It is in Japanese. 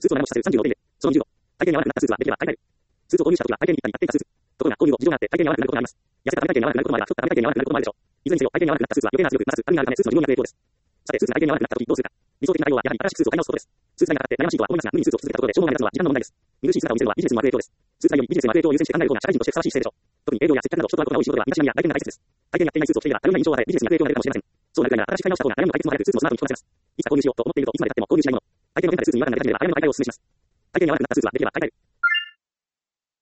スーツを長持ちしたスーツ36点で、その20度。体型に合わなくなったスーツはできれば買い替える。スーツを購入したときは体型にぴったり合っていたスーツ。ところが、こういう事情があって体型に合わなくなることがあります。痩せた体型に合わなくなることもあれば、太った体型に合わなくなることもあるでしょう。いずれにせよ、体型に合わなくなったスーツは余計な圧力、摩擦、波があるためスーツの寿命に悪影響です。さて、スーツが体型に合わなくなったときどうするか。理想的な対応はやはり新しくスーツを買い直すことです。スーツ代がかかって悩ましいとは思いますが、無理にスーツを続けたところで消耗が目立つのは時間の問題です。見苦しい姿を見せるのはビジネスにも悪影響です。スーツ代よりビジネスへの悪影響を優先して考える方が社会人としてふさわしい姿勢でしょう。特に営業や接客など人と会うことが多い仕事では身だしなみや外見が大切です。体型に合っていないスーツを着ていれば多様な印象を与えビジネスに悪影響が出るかもしれません。そうなるぐらいなら新しく買い直した方が悩みも解決も早くスーツもスマートに着こなせます。いつか購入しようと思っているといつまで経っても購入しないもの。体型の変化でスーツに違和感が出始めれば早めの買い替えをお勧めします。体型に合わなくなったスーツはできれば買い替える。